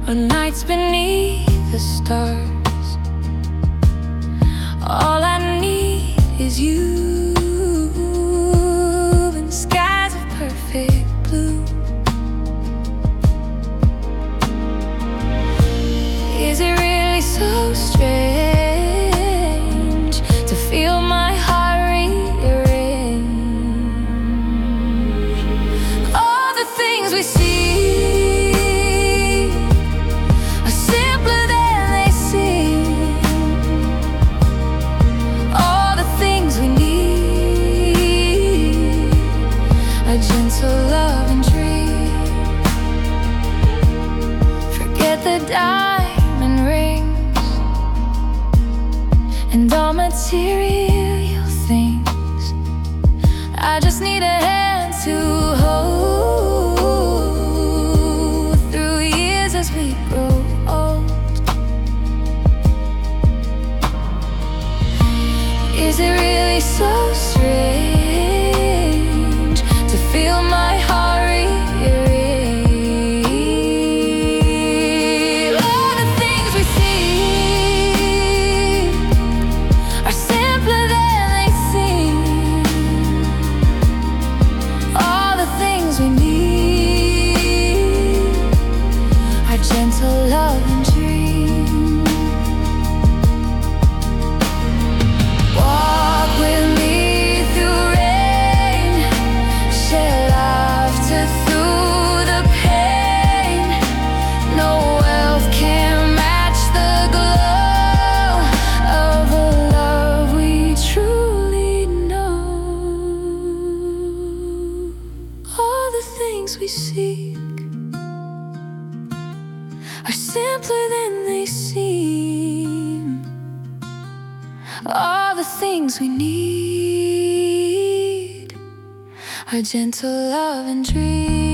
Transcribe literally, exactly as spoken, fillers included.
or nights beneath the stars. All I need is you and skies of perfect blue. Is it really so strange to feel my heart rearrange? All the things we see are simpler than they seem. All the things we need, a gentle love and dream. Forget the diamond rings and all material things. I just need a hand to hold through years as we grow old. Is it really so strange to feel my heart rearrange? All the things we see are simpler than they seem. All the things we need are gentle love and dream. Walk with me through rain, share laughter through the pain. No wealth can match the glow of a love we truly know. All the things we seek are simpler than they seem. All the things we need are gentle love and dream.